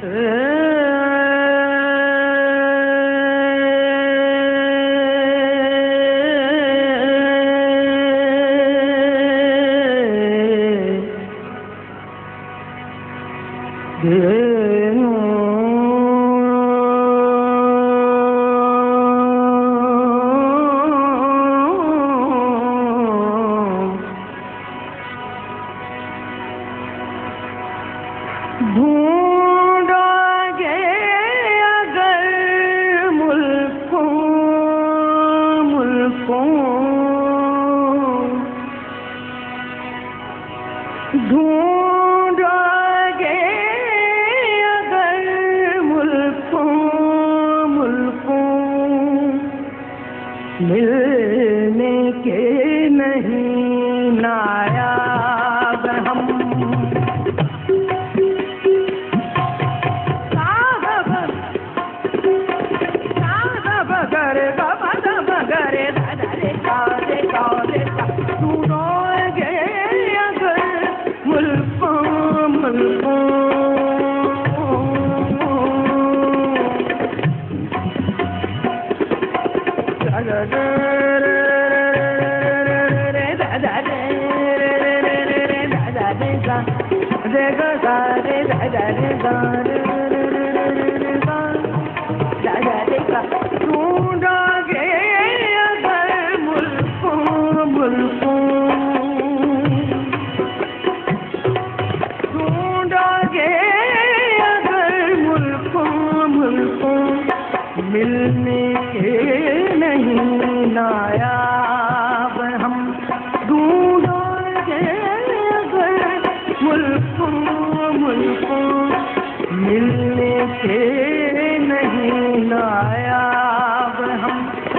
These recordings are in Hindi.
ढूंढोगे अगर मुल्कों मुल्कों, ढूंढोगे अगर मुल्कों मुल्कों, मिलने के नहीं नायाब हम। ढूंढोगे अगर मुल्कों मुल्कों, ढूंढोगे अगर मुल्कों मुल्कों, ढूंढोगे अगर मुल्कों मुल्कों, मिलने के नहीं नायाब हम। ढूंढोगे अगर मुल्कों मुल्कों, मिलने के नहीं नायाब हम।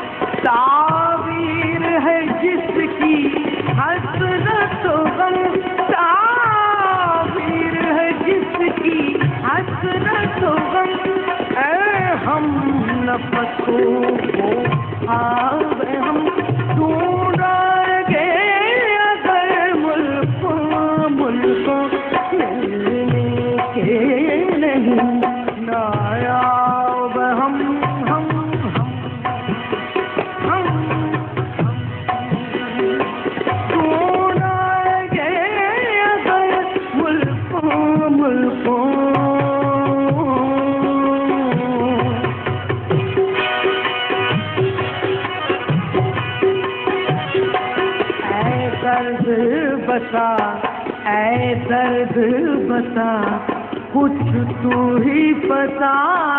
ताबीर है जिसकी हसरत गम, ताबीर है जिसकी हसरत गम, ऐ हम नफसों को आवे हम। ढूंढोगे अगर मुल्कों मुल्कों, मिलने के नहीं नायाब हम हम हम हम हम। ढूंढोगे अगर मुल्कों मुल्कों, दर्द बता ऐ दर्द बता, कुछ तू ही पता।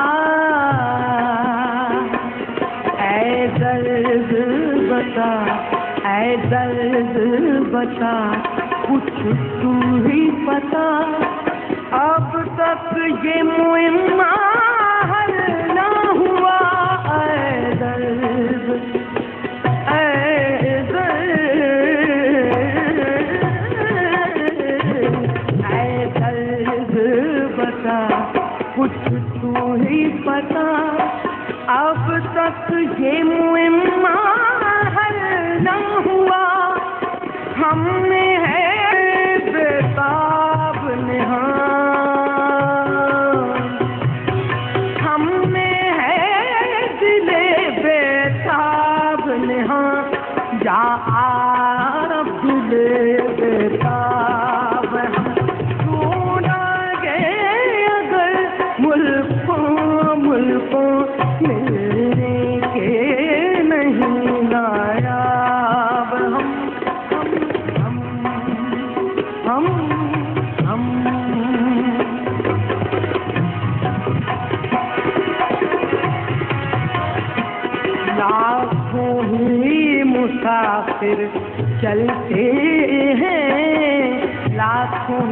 ऐ दर्द बता ऐ दर्द बता, कुछ तू ही पता। अब तक ये मुइम्मा हल ना हुआ, ऐ दर्द कुछ तू ही पता। अब तक ये मुइम्मा हल ना हुआ, हमने है बेताब निहाल, हमने है दिले बेताब निहाल। जा आप दिले बेताब हम। ढूंढोगे अगर मुल्कों मुल्कों, मिलने के नहीं नायाब हम हम हम हम हम। लाखों ही मुसाफिर चलते हैं, लाखों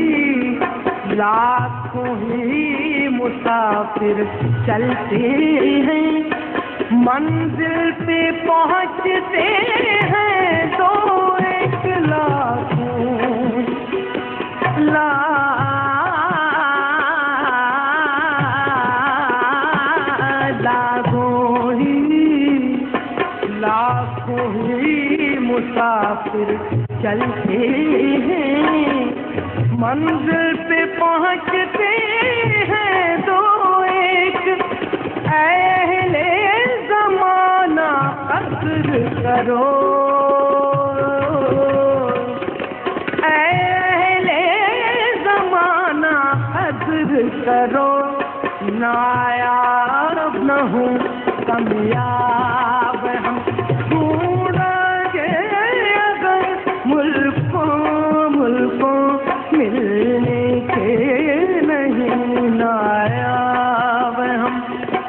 ही मुसाफिर चलते हैं। मंजिल पे पहुँचते हैं तो एक लाखों ही मुसाफिर चलते हैं। मंजिल पे पहुँचते हैं दो एक, अहले ज़माना कद्र करो, अहले ज़माना कद्र करो, नायाब न हूँ कामयाब हम ढूंढेंगे अगर मुल्कों मुल्कों मिलने के नहीं, नायाब हम,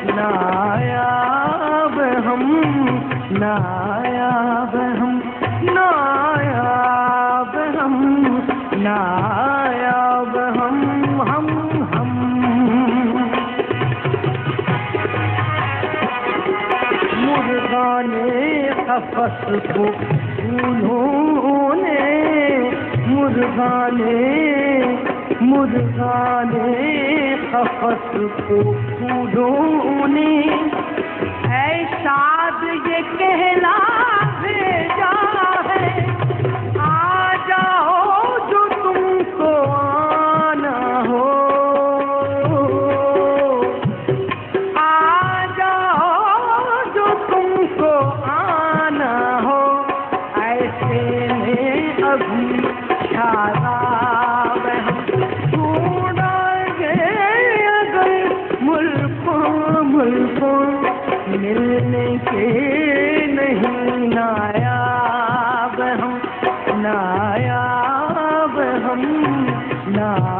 नायाब हम, नायाब हम, नायाब हम, नायाब हम, हम मुर्गाने कफस को फूलों ने, मुर्गाने कफस को फूलों ने, ऐ शाद ये कहला भेजा है, आ जाओ जो तुमको आना हो, आ जाओ जो तुमको आना हो, ऐसे में अभी शादाब हम ढूंढेंगे अगर मुल्कों मुल्कों मिलने के नहीं, नायाब हम, नायाब हम, नायाब